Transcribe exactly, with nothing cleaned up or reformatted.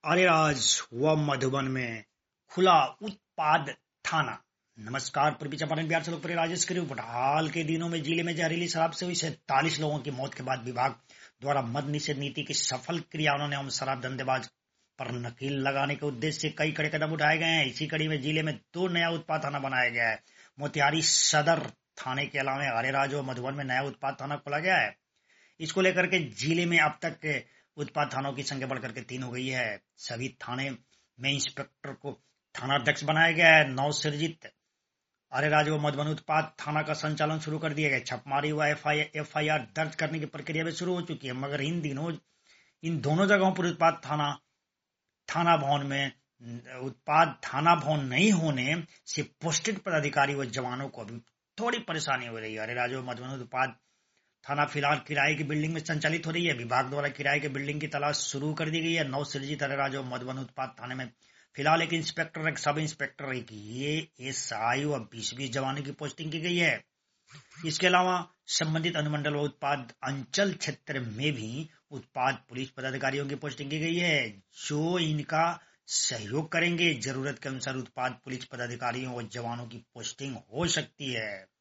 अरेराज व मधुबन में खुला उत्पाद थाना। नमस्कार, पूर्वी चंपारण बिहार से लोग राजेश की रिपोर्ट। हाल के दिनों में जिले में जहरीली शराब से हुई सैंतालीस लोगों की मौत के बाद विभाग द्वारा मद निषेध नीति की सफल क्रियान्वयन एवं शराब धंधेबाज पर नकेल लगाने के उद्देश्य से कई कड़े कदम उठाए गए हैं। इसी कड़ी में जिले में दो नया उत्पाद थाना बनाया गया है। मोतिहारी सदर थाने के अलावा अरेराज व मधुबन में नया उत्पाद थाना खोला गया है। इसको लेकर के जिले में अब तक के उत्पाद थानों की संख्या बढ़कर के तीन हो गई है। सभी थाने में इंस्पेक्टर को थानाध्यक्ष बनाया गया है। नव सृजित अरेराज व मधुबन उत्पाद थाना का संचालन शुरू कर दिया गया। छापेमारी व एफ आई आर दर्ज करने की प्रक्रिया भी शुरू हो चुकी है, मगर इन दिनों इन दोनों जगहों पर उत्पाद थाना थाना भवन में उत्पाद थाना भवन नहीं होने से पोस्टेड पदाधिकारी व जवानों को भी थोड़ी परेशानी हो रही है। अरेराज व मधुबन उत्पाद थाना फिलहाल किराए की बिल्डिंग में संचालित हो रही है। विभाग द्वारा किराए की बिल्डिंग की तलाश शुरू कर दी गई है। नव सृजित अरेराज व मधुबन उत्पाद थाने में फिलहाल एक इंस्पेक्टर, एक सब इंस्पेक्टर, एक ये एस आई व बीस बीस जवानों की पोस्टिंग की गई है। इसके अलावा संबंधित अनुमंडल व उत्पाद अंचल क्षेत्र में भी उत्पाद पुलिस पदाधिकारियों की पोस्टिंग की गई है, जो इनका सहयोग करेंगे। जरूरत के अनुसार उत्पाद पुलिस पदाधिकारियों व जवानों की पोस्टिंग हो सकती है।